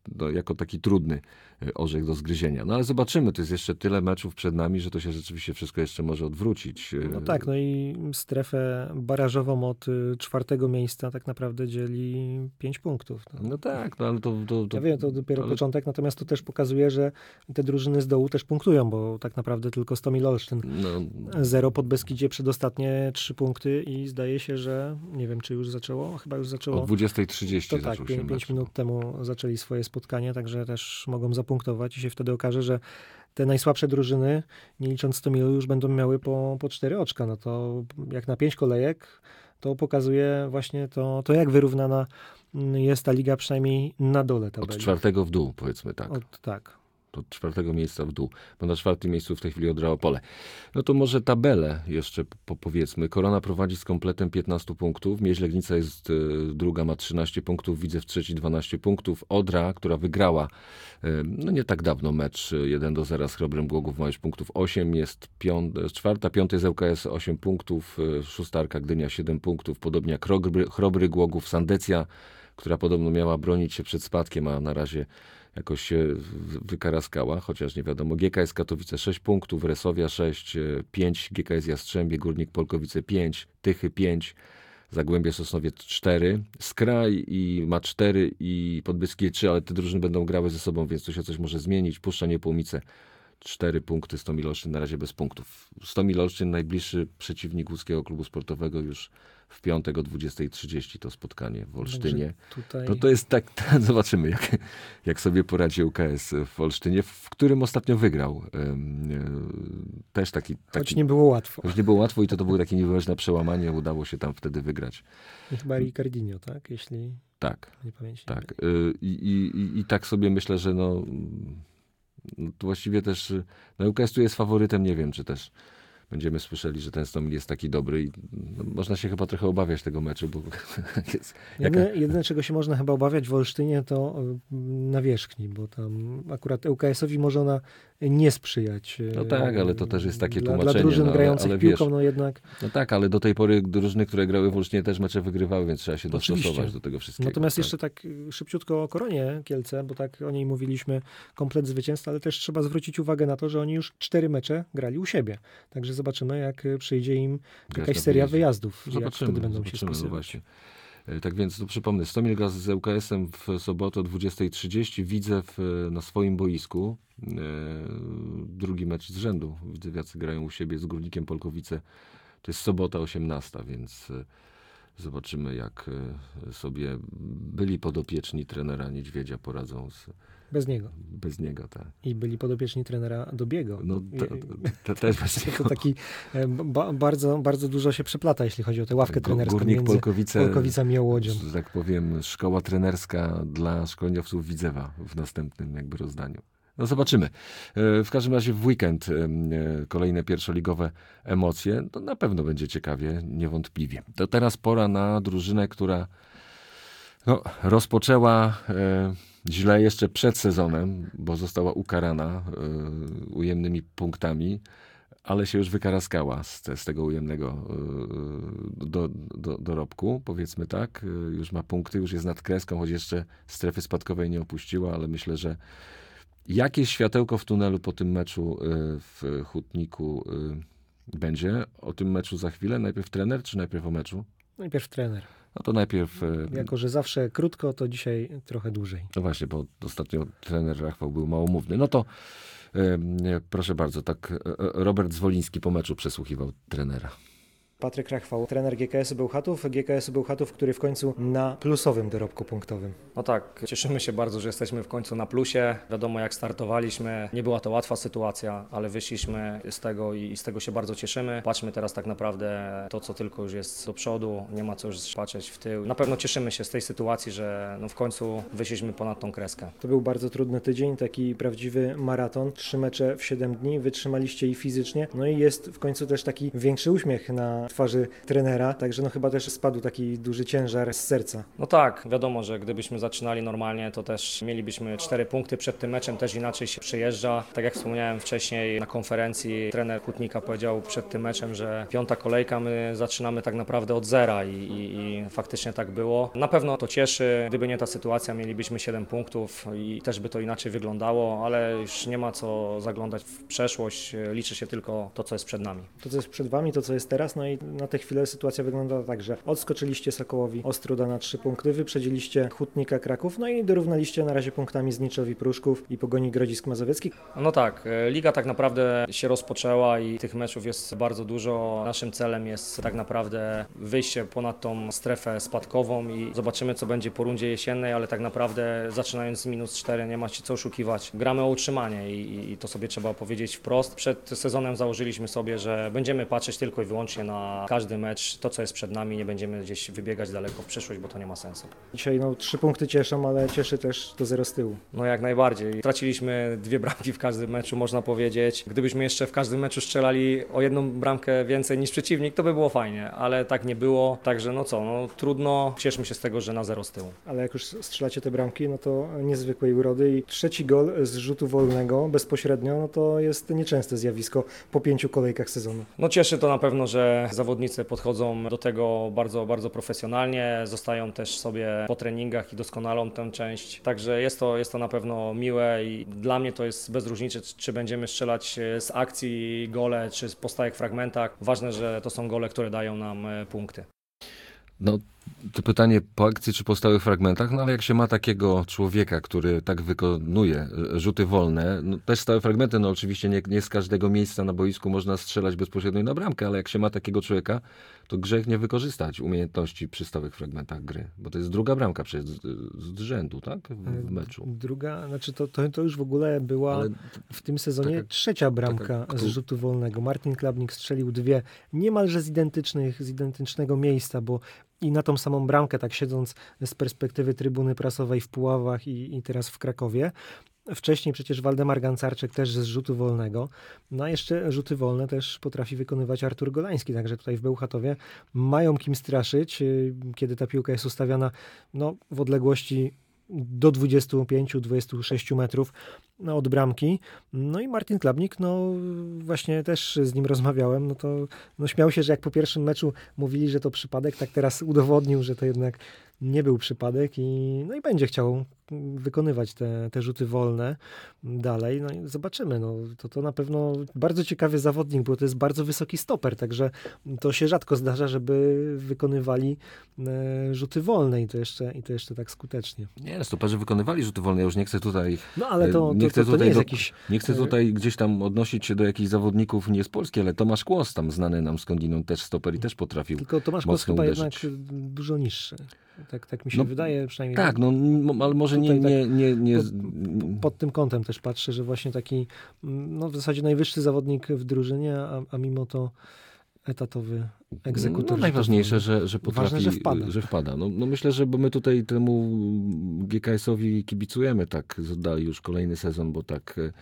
no, jako taki trudny orzech do zgryzienia. No ale zobaczymy, to jest jeszcze tyle meczów przed nami, że to się rzeczywiście wszystko jeszcze może odwrócić. No tak, no i strefę barażową od y, czwartego miejsca tak naprawdę dzieli pięć punktów. No. No tak, no ale to... to, to Ja wiem, to dopiero ale... początek, natomiast to też pokazuje, że te drużyny z dołu też punktują, bo tak naprawdę tylko Stomil Olsztyn No, zero, Podbeskidzie przedostatnie trzy punkty i zdaje się, że nie wiem, czy już zaczęło, chyba już zaczęło. o dwudziestej trzydzieści To tak, zaczął się pięć mecz. minut temu zaczęli swoje spotkanie, także też mogą zapunktować i się wtedy okaże, że te najsłabsze drużyny, nie licząc Stomilu, już będą miały po, po cztery oczka. No to jak na pięć kolejek, to pokazuje właśnie to, to jak wyrównana jest ta liga, przynajmniej na dole tabeli. Od czwartego w dół, powiedzmy tak. Od, tak. Od czwartego miejsca w dół, bo na czwartym miejscu w tej chwili Odra Opole. No to może tabelę jeszcze po, powiedzmy. Korona prowadzi z kompletem piętnaście punktów, Mieź Legnica jest y, druga, ma trzynaście punktów, Widzew trzeci dwanaście punktów, Odra, która wygrała y, no nie tak dawno mecz jeden do zera z Chrobrym Głogów, ma już punktów osiem, jest piąta, czwarta, piąta jest L K S osiem punktów, y, szósta Arka Gdynia siedem punktów, podobnie jak Chrobry, Chrobry Głogów, Sandecja, która podobno miała bronić się przed spadkiem, a na razie jakoś się wykaraskała, chociaż nie wiadomo. G K S Katowice sześć punktów, Resowia sześć, pięć, G K S Jastrzębie, Górnik Polkowice pięć, Tychy pięć, Zagłębie Sosnowiec cztery, Skraj i ma cztery i Podbeskie trzy, ale te drużyny będą grały ze sobą, więc tu się coś może zmienić. Puszcza Niepołomice cztery punkty, Stomil Olsztyn na razie bez punktów. Stomil Olsztyn najbliższy przeciwnik Łódzkiego Klubu Sportowego już w piątek o dwudziestej trzydzieści to spotkanie w Olsztynie. Tutaj... No to jest tak, zobaczymy jak, jak sobie poradzi U K S w Olsztynie, w którym ostatnio wygrał. Też taki... taki Choć nie było łatwo. Choć nie było łatwo i to, to było takie niezależne przełamanie, udało się tam wtedy wygrać. I chyba Ricardinho, tak? Jeśli Tak, nie pamięć. tak. I, i, i, I tak sobie myślę, że no, no to właściwie też no U K S tu jest faworytem, nie wiem, czy też będziemy słyszeli, że ten Stomil jest taki dobry i no, można się chyba trochę obawiać tego meczu, bo jest jaka... Jedyne, jedyne, czego się można chyba obawiać w Olsztynie, to y, nawierzchni, bo tam akurat U K S-owi może ona nie sprzyjać. y, No tak, ale to też jest takie dla, tłumaczenie. Dla drużyn no, ale, grających ale piłką, wiesz, no jednak. no tak, ale do tej pory drużyny, które grały w Olsztynie też mecze wygrywały, więc trzeba się Oczywiście. dostosować do tego wszystkiego. Natomiast tak. jeszcze tak y, szybciutko o Koronie Kielce, bo tak o niej mówiliśmy, komplet zwycięstw, ale też trzeba zwrócić uwagę na to, że oni już cztery mecze grali u siebie. Także zobaczymy, jak y, przyjdzie im Grać jakaś na seria wyjeździe. wyjazdów, jak Zobaczymy, wtedy będą się zobaczymy, no spisywać. właśnie. E, Tak więc, no przypomnę, Stomil gra z L K S-em w sobotę o dwudziestej trzydzieści, Widzew e, na swoim boisku. E, drugi mecz z rzędu. Widzewiacy grają u siebie z Górnikiem Polkowice. To jest sobota osiemnasta, więc e, zobaczymy, jak e, sobie byli podopieczni trenera Niedźwiedzia poradzą z, Bez niego. bez niego. Tak. I byli podopieczni trenera Dobiego. No, te, te, te, też bez niego. To taki e, ba, bardzo, bardzo dużo się przeplata, jeśli chodzi o tę ławkę trenerską Górnik między Polkowice, Polkowicami a Łodzią. że tak powiem, szkoła trenerska dla szkoleniowców Widzewa w następnym jakby rozdaniu. No zobaczymy. E, W każdym razie w weekend e, kolejne pierwszoligowe emocje. To na pewno będzie ciekawie, niewątpliwie. To teraz pora na drużynę, która no, rozpoczęła e, źle jeszcze przed sezonem, bo została ukarana e, ujemnymi punktami, ale się już wykaraskała z, te, z tego ujemnego e, do, do, dorobku, powiedzmy tak. E, już ma punkty, już jest nad kreską, choć jeszcze strefy spadkowej nie opuściła, ale myślę, że jakieś światełko w tunelu po tym meczu e, w Hutniku e, będzie. O tym meczu za chwilę. Najpierw trener, czy najpierw o meczu? Najpierw trener. No to najpierw... e, Jako, że zawsze krótko, to dzisiaj trochę dłużej. No właśnie, bo ostatnio trener Rachwał był małomówny. No to e, proszę bardzo, tak e, Robert Zwoliński po meczu przesłuchiwał trenera. Patryk Rachwał, trener G K S-u Bełchatów. G K S-u Bełchatów, który w końcu na plusowym dorobku punktowym. No tak, cieszymy się bardzo, że jesteśmy w końcu na plusie. Wiadomo, jak startowaliśmy, nie była to łatwa sytuacja, ale wyszliśmy z tego i z tego się bardzo cieszymy. Patrzmy teraz tak naprawdę to, co tylko już jest do przodu, nie ma co już patrzeć w tył. Na pewno cieszymy się z tej sytuacji, że no w końcu wyszliśmy ponad tą kreskę. To był bardzo trudny tydzień, taki prawdziwy maraton. Trzy mecze w siedem dni, wytrzymaliście i fizycznie. No i jest w końcu też taki większy uśmiech na twarzy trenera, także no chyba też spadł taki duży ciężar z serca. No tak, wiadomo, że gdybyśmy zaczynali normalnie, to też mielibyśmy cztery punkty przed tym meczem, też inaczej się przyjeżdża. Tak jak wspomniałem wcześniej na konferencji, trener Hutnika powiedział przed tym meczem, że piąta kolejka, my zaczynamy tak naprawdę od zera i, i, i faktycznie tak było. Na pewno to cieszy, gdyby nie ta sytuacja, mielibyśmy siedem punktów i też by to inaczej wyglądało, ale już nie ma co zaglądać w przeszłość, liczy się tylko to, co jest przed nami. To, co jest przed wami, to, co jest teraz, no i na tę chwilę sytuacja wygląda tak, że odskoczyliście Sokołowi Ostróda na trzy punkty, wyprzedziliście Hutnika Kraków, no i dorównaliście na razie punktami Zniczowi Pruszków i Pogoni Grodzisk Mazowiecki. No tak, liga tak naprawdę się rozpoczęła i tych meczów jest bardzo dużo. Naszym celem jest tak naprawdę wyjście ponad tą strefę spadkową i zobaczymy, co będzie po rundzie jesiennej, ale tak naprawdę zaczynając z minus cztery nie ma się co oszukiwać. Gramy o utrzymanie i, i to sobie trzeba powiedzieć wprost. Przed sezonem założyliśmy sobie, że będziemy patrzeć tylko i wyłącznie na każdy mecz, to co jest przed nami, nie będziemy gdzieś wybiegać daleko w przyszłość, bo to nie ma sensu. Dzisiaj no trzy punkty cieszą, ale cieszy też to zero z tyłu. No jak najbardziej. Traciliśmy dwie bramki w każdym meczu, można powiedzieć. Gdybyśmy jeszcze w każdym meczu strzelali o jedną bramkę więcej niż przeciwnik, to by było fajnie, ale tak nie było. Także no co, no trudno. Cieszmy się z tego, że na zero z tyłu. Ale jak już strzelacie te bramki, no to niezwykłej urody i trzeci gol z rzutu wolnego bezpośrednio, no to jest nieczęste zjawisko po pięciu kolejkach sezonu. No cieszy to na pewno, że zawodnicy podchodzą do tego bardzo, bardzo profesjonalnie, zostają też sobie po treningach i doskonalą tę część. Także jest to, jest to na pewno miłe i dla mnie to jest bez różnicy, czy będziemy strzelać z akcji gole, czy po stałych fragmentach. Ważne, że to są gole, które dają nam punkty. No, to pytanie po akcji czy po stałych fragmentach, no ale jak się ma takiego człowieka, który tak wykonuje rzuty wolne, no też stałe fragmenty, no oczywiście nie, nie z każdego miejsca na boisku można strzelać bezpośrednio na bramkę, ale jak się ma takiego człowieka, to grzech nie wykorzystać umiejętności przy stałych fragmentach gry, bo to jest druga bramka przecież z, z rzędu, tak, w, w meczu. Druga, znaczy to, to, to już w ogóle była Ale w tym sezonie taka- trzecia bramka taka- z rzutu wolnego. Martin Klabnik strzelił dwie niemalże z identycznych, z identycznego miejsca, bo i na tą samą bramkę, tak siedząc z perspektywy trybuny prasowej w Puławach i, i teraz w Krakowie. Wcześniej przecież Waldemar Gancarczyk też z rzutu wolnego. No a jeszcze rzuty wolne też potrafi wykonywać Artur Golański, także tutaj w Bełchatowie mają kim straszyć, yy, kiedy ta piłka jest ustawiana no, w odległości do dwudziestu pięciu do dwudziestu sześciu metrów no, od bramki. No i Martin Klabnik, no właśnie też z nim rozmawiałem, no to no, śmiał się, że jak po pierwszym meczu mówili, że to przypadek, tak teraz udowodnił, że to jednak nie był przypadek i, no i będzie chciał wykonywać te, te rzuty wolne dalej. No i zobaczymy. No, to, to na pewno bardzo ciekawy zawodnik, bo to jest bardzo wysoki stoper, także to się rzadko zdarza, żeby wykonywali e, rzuty wolne i to, jeszcze, i to jeszcze tak skutecznie. nie, stoperzy wykonywali rzuty wolne, ja już nie chcę tutaj No ale to, nie to, chcę to, to nie tutaj jest do- jakiś... Nie chcę tutaj gdzieś tam odnosić się do jakichś zawodników nie z Polski, ale Tomasz Kłos, tam znany nam skądinąd też stoper i też potrafił. Tylko Tomasz Kłos mocno chyba uderzyć. jednak dużo niższy. Tak, tak mi się No, wydaje przynajmniej. Tak, no m- ale może nie, Tutaj nie, nie, nie, pod, pod tym kątem też patrzę, że właśnie taki no w zasadzie najwyższy zawodnik w drużynie, a, a mimo to etatowy egzekutor. No, najważniejsze, że, że potrafi, Ważne, że wpada. Że wpada. No, no myślę, że bo my tutaj temu G K S-owi kibicujemy tak dalej już kolejny sezon, bo tak e,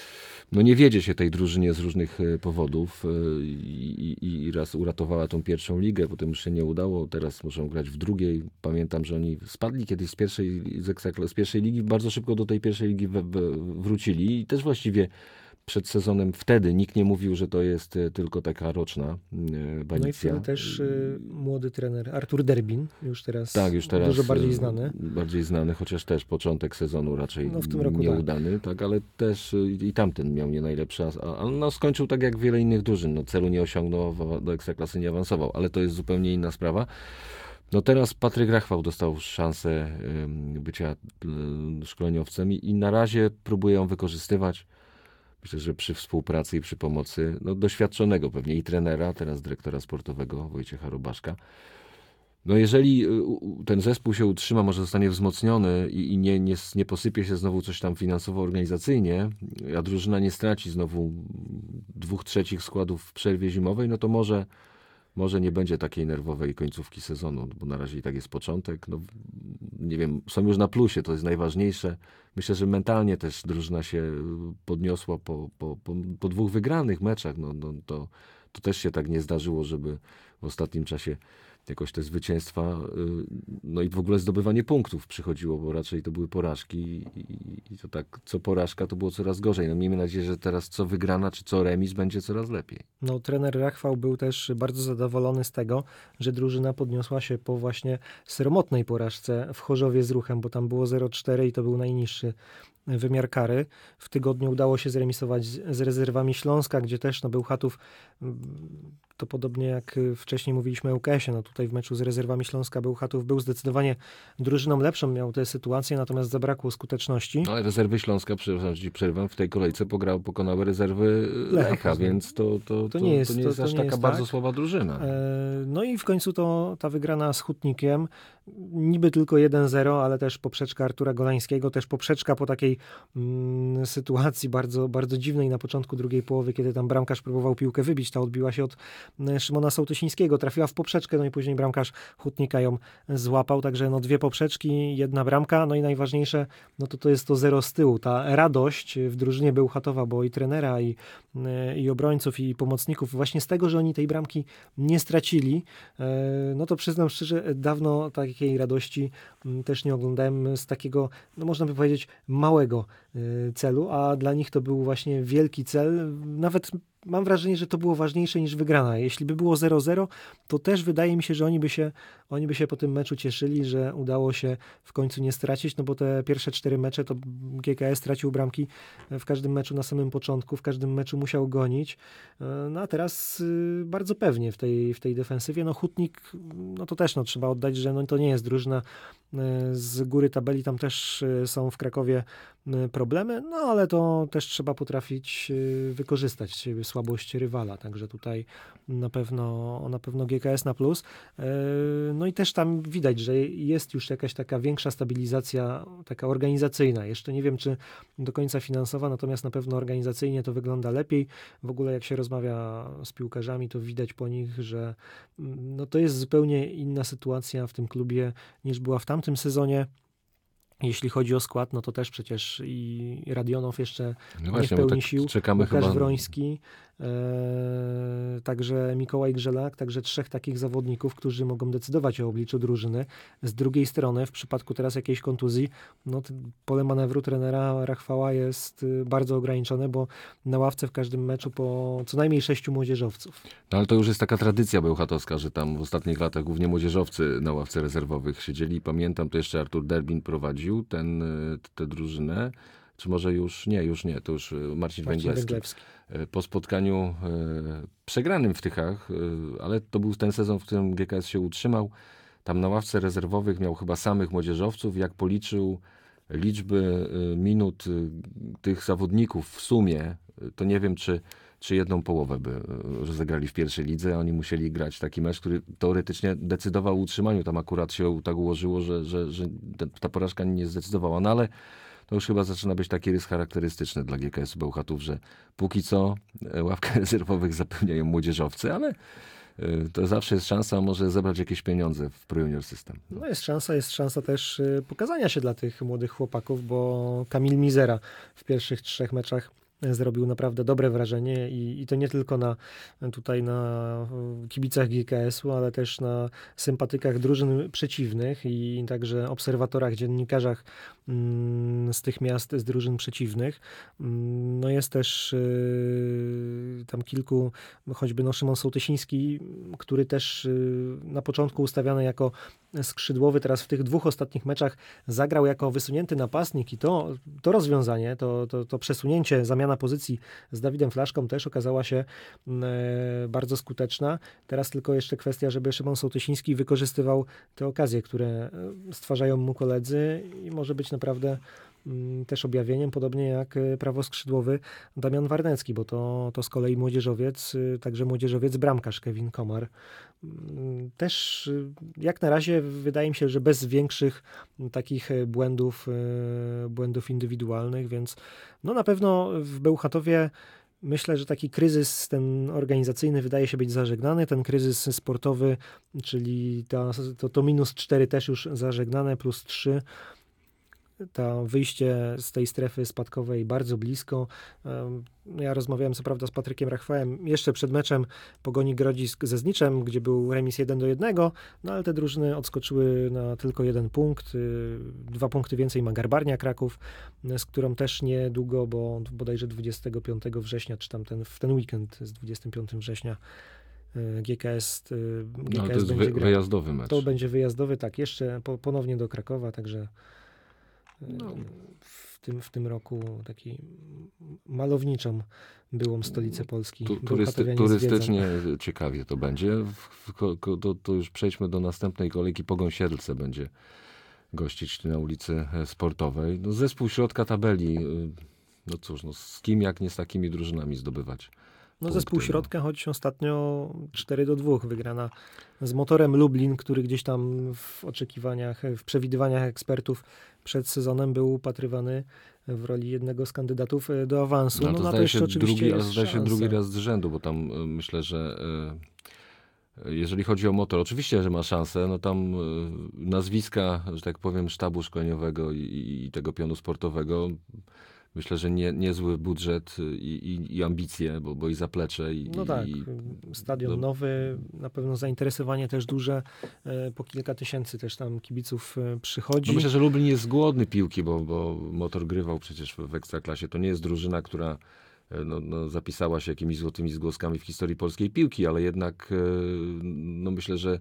no nie wiedzie się tej drużynie z różnych e, powodów e, i, i, i raz uratowała tą pierwszą ligę, potem już się nie udało, teraz muszą grać w drugiej. Pamiętam, że oni spadli kiedyś z pierwszej, z, Ekstrakla- z pierwszej ligi, bardzo szybko do tej pierwszej ligi we, we, wrócili i też właściwie przed sezonem wtedy nikt nie mówił, że to jest e, tylko taka roczna e, No i banicja. wtedy też y, młody trener Artur Derbin, już teraz, Tak, już teraz dużo bardziej e, znany. Bardziej znany, chociaż też początek sezonu raczej No w tym roku nieudany, tak. ale też e, i tamten miał nie najlepszy, a, a no skończył tak jak wiele innych drużyn. No, celu nie osiągnął, wa- do Ekstraklasy nie awansował, ale to jest zupełnie inna sprawa. No teraz Patryk Rachwał dostał szansę ym, bycia y, szkoleniowcem i, i na razie próbuje ją wykorzystywać. Myślę, że przy współpracy i przy pomocy no, doświadczonego pewnie i trenera, teraz dyrektora sportowego Wojciecha Robaszka. No jeżeli y, u- ten zespół się utrzyma, może zostanie wzmocniony i, i nie, nie, s- nie posypie się znowu coś tam finansowo-organizacyjnie, a drużyna nie straci znowu dwóch trzecich składów w przerwie zimowej, no to może, może nie będzie takiej nerwowej końcówki sezonu, bo na razie i tak jest początek. No, nie wiem, są już na plusie, to jest najważniejsze. Myślę, że mentalnie też drużyna się podniosła po, po, po, po dwóch wygranych meczach. No, no, to, to też się tak nie zdarzyło, żeby w ostatnim czasie jakoś te zwycięstwa, y, no i w ogóle zdobywanie punktów przychodziło, bo raczej to były porażki i, i to tak, co porażka to było coraz gorzej. No miejmy nadzieję, że teraz co wygrana, czy co remis będzie coraz lepiej. No, trener Rachwał był też bardzo zadowolony z tego, że drużyna podniosła się po właśnie sromotnej porażce w Chorzowie z Ruchem, bo tam było zero cztery i to był najniższy wymiar kary. W tygodniu udało się zremisować z, z rezerwami Śląska, gdzie też no, Bełchatów, to podobnie jak wcześniej mówiliśmy o UKS-ie, no tutaj w meczu z rezerwami Śląska Bełchatów był zdecydowanie drużyną lepszą, miał tę sytuację, natomiast zabrakło skuteczności. No, ale rezerwy Śląska, przepraszam, ci przerwam, w tej kolejce pograł, pokonały rezerwy Lecha, Lecha, więc to, to, to, to nie jest, to nie to, jest to aż nie taka jest bardzo tak. słaba drużyna. E, No i w końcu to ta wygrana z Hutnikiem, niby tylko jeden zero, ale też poprzeczka Artura Golańskiego, też poprzeczka po takiej mm, sytuacji bardzo, bardzo dziwnej na początku drugiej połowy, kiedy tam bramkarz próbował piłkę wybić, ta odbiła się od mm, Szymona Sołtysińskiego, trafiła w poprzeczkę, no i później bramkarz Hutnika ją złapał, także no dwie poprzeczki, jedna bramka, no i najważniejsze, no to to jest to zero z tyłu, ta radość w drużynie Bełchatowa, bo i trenera, i, i obrońców, i pomocników, właśnie z tego, że oni tej bramki nie stracili, no to przyznam szczerze, dawno takiej radości też nie oglądałem z takiego, no można by powiedzieć, małego celu, a dla nich to był właśnie wielki cel, nawet mam wrażenie, że to było ważniejsze niż wygrana. Jeśli by było zero zero, to też wydaje mi się, że oni by się, oni by się po tym meczu cieszyli, że udało się w końcu nie stracić, no bo te pierwsze cztery mecze to G K S stracił bramki w każdym meczu na samym początku, w każdym meczu musiał gonić, no a teraz bardzo pewnie w tej, w tej defensywie. No Hutnik, no to też no, trzeba oddać, że no, to nie jest drużyna z góry tabeli, tam też są w Krakowie problemy, no ale to też trzeba potrafić wykorzystać słabość rywala, także tutaj na pewno, na pewno G K S na plus. No i też tam widać, że jest już jakaś taka większa stabilizacja, taka organizacyjna. Jeszcze nie wiem, czy do końca finansowa, natomiast na pewno organizacyjnie to wygląda lepiej. W ogóle jak się rozmawia z piłkarzami, to widać po nich, że no to jest zupełnie inna sytuacja w tym klubie niż była w tamtym sezonie. Jeśli chodzi o skład, no to też przecież i Radionow jeszcze No nie właśnie, w bo pełni tak sił, czekamy Łukasz chyba... Wroński, e, także Mikołaj Grzelak, także trzech takich zawodników, którzy mogą decydować o obliczu drużyny. Z drugiej strony, w przypadku teraz jakiejś kontuzji, no pole manewru trenera Rachwała jest bardzo ograniczone, bo na ławce w każdym meczu po co najmniej sześciu młodzieżowców. No ale to już jest taka tradycja bełchatowska, że tam w ostatnich latach głównie młodzieżowcy na ławce rezerwowych siedzieli. Pamiętam, to jeszcze Artur Derbin prowadził ten, tę drużynę. Czy może już nie, już nie, to już Marcin, Marcin Węglewski. Węglewski. Po spotkaniu e, przegranym w Tychach, e, ale to był ten sezon, w którym G K S się utrzymał. Tam na ławce rezerwowych miał chyba samych młodzieżowców. Jak policzył liczby e, minut e, tych zawodników w sumie, to nie wiem, czy czy jedną połowę by rozegrali w pierwszej lidze, a oni musieli grać taki mecz, który teoretycznie decydował o utrzymaniu. Tam akurat się tak ułożyło, że, że, że ta porażka nie zdecydowała. No ale to już chyba zaczyna być taki rys charakterystyczny dla G K S-u Bełchatów, że póki co ławkę rezerwowych zapełniają młodzieżowcy, ale to zawsze jest szansa może zebrać jakieś pieniądze w Pro Junior System. No. No jest szansa, jest szansa też pokazania się dla tych młodych chłopaków, bo Kamil Mizera w pierwszych trzech meczach zrobił naprawdę dobre wrażenie i, i to nie tylko na tutaj na kibicach G K S-u, ale też na sympatykach drużyn przeciwnych i także obserwatorach, dziennikarzach mm, z tych miast, z drużyn przeciwnych. Mm, no jest też y, tam kilku, choćby no Szymon Sołtysiński, który też y, na początku ustawiany jako skrzydłowy, teraz w tych dwóch ostatnich meczach zagrał jako wysunięty napastnik i to, to rozwiązanie, to, to, to przesunięcie, zamiana pozycji z Dawidem Flaszką też okazała się e, bardzo skuteczna. Teraz tylko jeszcze kwestia, żeby Szymon Sołtysiński wykorzystywał te okazje, które stwarzają mu koledzy i może być naprawdę m, też objawieniem, podobnie jak prawoskrzydłowy Damian Warnecki, bo to, to z kolei młodzieżowiec, także młodzieżowiec bramkarz Kevin Komar. Też jak na razie wydaje mi się, że bez większych takich błędów, błędów indywidualnych, więc no na pewno w Bełchatowie myślę, że taki kryzys ten organizacyjny wydaje się być zażegnany, ten kryzys sportowy, czyli ta, to, to minus cztery też już zażegnane, plus trzy. to wyjście z tej strefy spadkowej bardzo blisko. Em, Ja rozmawiałem co prawda z Patrykiem Rachwałem jeszcze przed meczem Pogoni Grodzisk ze Zniczem, gdzie był remis jeden do jednego, no ale te drużyny odskoczyły na tylko jeden punkt. Y, Dwa punkty więcej ma Garbarnia Kraków, y, z którą też niedługo, bo bodajże dwudziestego piątego września, czy tam ten, w ten weekend z dwudziestego piątego września y, G K S, y, No, G K S to jest będzie wy, grał. wyjazdowy mecz. To będzie wyjazdowy, tak, jeszcze po, ponownie do Krakowa, także y, No. w, tym, w tym roku taki malowniczą byłą stolicę Polski. Tu, turysty, Bełchatowianie turystycznie zwiedzą. ciekawie to będzie. W, w, ko- to, to już przejdźmy do następnej kolejki. Pogoń Siedlce będzie gościć na ulicy Sportowej. No, zespół środka tabeli. y, No cóż, no, z kim jak nie z takimi drużynami zdobywać No punkty, zespół no. środka, choć ostatnio cztery do dwóch wygrana z Motorem Lublin, który gdzieś tam w oczekiwaniach, w przewidywaniach ekspertów przed sezonem był upatrywany w roli jednego z kandydatów e, do awansu. No, No, to na to zdaje jeszcze się oczywiście drugi, ale jest zdaje się szansa. drugi raz z rzędu, bo tam y, myślę, że y, jeżeli chodzi o Motor, oczywiście, że ma szansę, no tam y, nazwiska, że tak powiem, sztabu szkoleniowego i, i tego pionu sportowego, myślę, że nie, niezły budżet i, i, i ambicje, bo, bo i zaplecze. I, No tak, i, stadion no- nowy, na pewno zainteresowanie też duże, e, po kilka tysięcy też tam kibiców e, przychodzi. No myślę, że Lublin jest głodny piłki, bo, bo Motor grywał przecież w, w Ekstraklasie. To nie jest drużyna, która e, no, no, zapisała się jakimiś złotymi zgłoskami w historii polskiej piłki, ale jednak e, no, myślę, że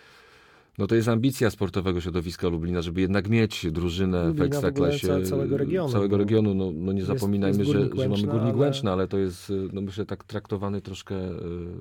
no, to jest ambicja sportowego środowiska Lublina, żeby jednak mieć drużynę Lublina, w w ogóle Ekstraklasie. ca- całego regionu, Całego bo regionu. No, no nie jest- zapominajmy, jest że, Górnik że mamy Łęczna, Górnik ale- Łęczna, ale to jest, e, no myślę, tak traktowany troszkę, e,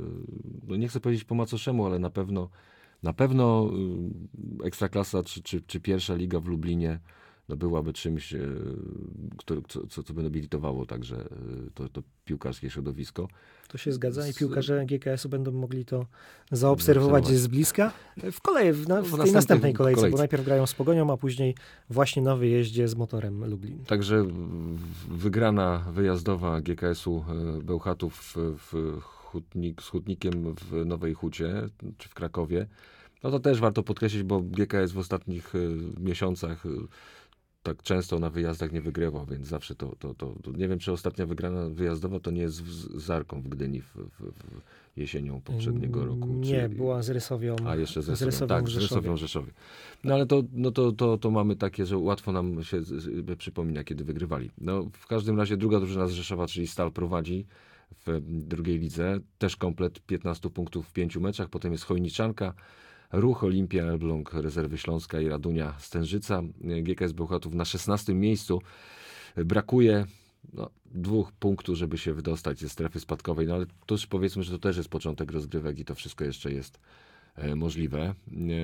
no nie chcę powiedzieć po macoszemu, ale na pewno na pewno y, Ekstraklasa czy, czy, czy pierwsza liga w Lublinie no byłaby czymś, y, który, co, co, co by nobilitowało także y, to, to piłkarskie środowisko. To się zgadza i Z- piłkarze G K S-u będą mogli to zaobserwować Zaobserwować. z bliska w, kolej, w, na, w W tej następnej następnej kolejce, kolejce. bo najpierw grają z Pogonią, a później właśnie na wyjeździe z Motorem Lublin. Także w- wygrana wyjazdowa G K S-u y, Bełchatów w, w Hutnik, z Hutnikiem w Nowej Hucie czy w Krakowie. No to też warto podkreślić, bo G K S w ostatnich y, miesiącach y, tak często na wyjazdach nie wygrywał, więc zawsze to, to, to, to nie wiem, czy ostatnia wygrana wyjazdowa to nie jest z, z Arką w Gdyni w, w, w jesienią poprzedniego roku. Nie, czy, była z Rysowią. A jeszcze z z Rysowią, Rysowią tak, w z Rzeszowie. Rysowią w Rzeszowie. No ale to, no to, to, to mamy takie, że łatwo nam się z- z- przypomina, kiedy wygrywali. No w każdym razie druga drużyna z Rzeszowa, czyli Stal prowadzi w drugiej lidze. Też komplet piętnaście punktów w pięciu meczach. Potem jest Chojniczanka, Ruch, Olimpia, Elbląg, Rezerwy Śląska i Radunia Stężyca. G K S Bełchatów na szesnastym miejscu. Brakuje no, dwóch punktów, żeby się wydostać ze strefy spadkowej, no ale to już powiedzmy, że to też jest początek rozgrywek i to wszystko jeszcze jest e, możliwe. E,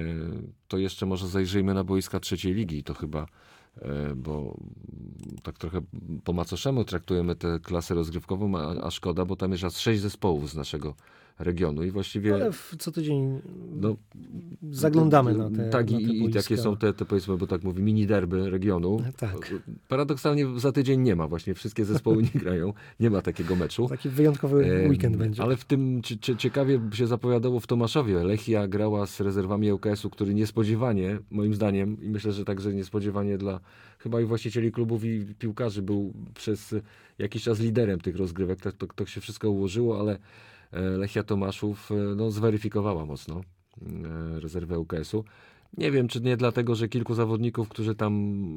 to jeszcze może zajrzyjmy na boiska trzeciej ligi, to chyba, e, bo tak trochę po macoszemu traktujemy tę klasę rozgrywkową, a, a szkoda, bo tam jest aż sześć zespołów z naszego regionu i właściwie... Ale w, co tydzień No, zaglądamy na te, Tak, na te i, i boiska. takie są te, te, powiedzmy, bo tak mówi, mini derby regionu. Tak. Paradoksalnie za tydzień nie ma, właśnie wszystkie zespoły nie grają, nie ma takiego meczu. Taki wyjątkowy Em, weekend będzie. Ale w tym cie, cie, ciekawie się zapowiadało w Tomaszowie. Lechia grała z rezerwami L K S-u, który niespodziewanie, moim zdaniem, i myślę, że także niespodziewanie dla chyba i właścicieli klubów i piłkarzy, był przez jakiś czas liderem tych rozgrywek. Tak to, to się wszystko ułożyło, ale e, Lechia Tomaszów e, no, zweryfikowała mocno e, rezerwę L K S-u. Nie wiem, czy nie dlatego, że kilku zawodników, którzy tam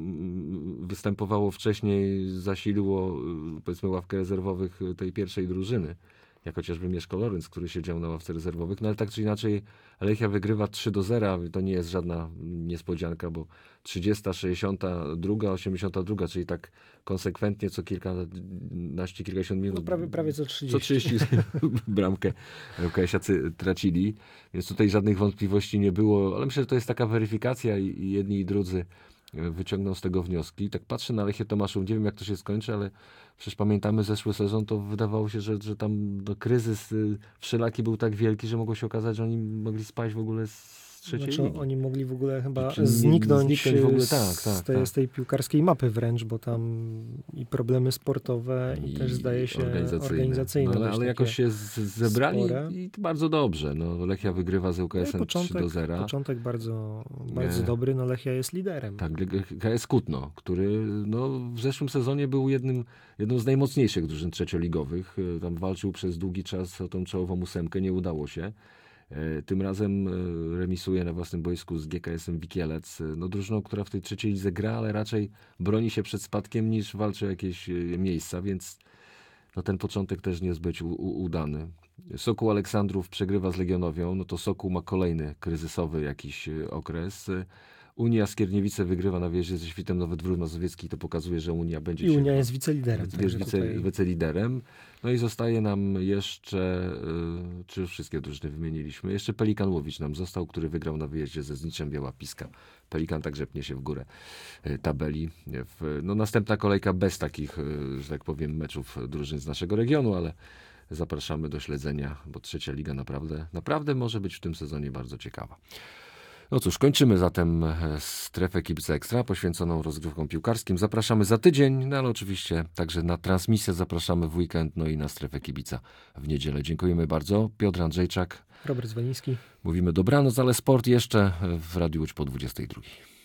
mm, występowało wcześniej, zasiliło y, powiedzmy ławkę rezerwowych y, tej pierwszej drużyny, jak chociażby Mieszko Lorenz, który siedział na ławce rezerwowych. No ale tak czy inaczej Lechia wygrywa trzy do zera. To nie jest żadna niespodzianka, bo trzydziesta, sześćdziesiąta druga, osiemdziesiąta druga, czyli tak konsekwentnie co kilkanaście, kilkadziesiąt minut. No prawie, prawie co Co trzydzieści. trzydzieści bramkę L K S-iacy tracili, więc tutaj żadnych wątpliwości nie było, ale myślę, że to jest taka weryfikacja i, i jedni i drudzy e, wyciągną z tego wnioski. I tak patrzę na Lechię Tomaszów, nie wiem jak to się skończy, ale przecież pamiętamy zeszły sezon, to wydawało się, że, że tam no, kryzys y, wszelaki był tak wielki, że mogło się okazać, że oni mogli spaść w ogóle z z trzeciej Znaczy, ligi. oni mogli w ogóle chyba Czy nie- zniknąć, zniknąć w ogóle, z, tak, tak, z, tej, tak. z tej piłkarskiej mapy wręcz, bo tam i problemy sportowe i, też zdaje się organizacyjne. No, ale, dość ale jakoś takie się z, zebrali spore. i bardzo dobrze. No, Lechia wygrywa z No i ŁKS-em trzy do zera. początek bardzo, bardzo Nie. dobry, no Lechia jest liderem. Tak, K S Kutno, który no, w zeszłym sezonie był jednym, jedną z najmocniejszych drużyn trzecioligowych. Tam walczył przez długi czas o tą czołową ósemkę, nie udało się. E, Tym razem e, remisuje na własnym boisku z G K S-em Wikielec. E, No, drużyną, która w tej trzeciej lidze gra, ale raczej broni się przed spadkiem niż walczy o jakieś e, miejsca, więc no, ten początek też nie jest być u, u, udany. Sokół Aleksandrów przegrywa z Legionowią, no to Sokół ma kolejny kryzysowy jakiś e, okres. E, Unia Skierniewice wygrywa na wyjeździe ze Świtem Nowy Dwór Mazowiecki, to pokazuje, że Unia będzie I się... Unia jest wiceliderem. Jest także wice, tutaj- wiceliderem. No i zostaje nam jeszcze, y, czy już wszystkie drużyny wymieniliśmy, jeszcze Pelikan Łowicz nam został, który wygrał na wyjeździe ze Zniczem Biała Piska. Pelikan także pnie się w górę y, tabeli. W, no następna kolejka bez takich, y, że tak powiem, meczów drużyn z naszego regionu, ale zapraszamy do śledzenia, bo trzecia liga naprawdę, naprawdę może być w tym sezonie bardzo ciekawa. No cóż, kończymy zatem e, strefę Kibica Ekstra poświęconą rozgrywkom piłkarskim. Zapraszamy za tydzień, no ale oczywiście także na transmisję zapraszamy w weekend, no i na strefę Kibica w niedzielę. Dziękujemy bardzo. Piotr Andrzejczak. Robert Zwoliński. Mówimy dobranoc, ale sport jeszcze w Radiu Łódź po dwudziestej drugiej.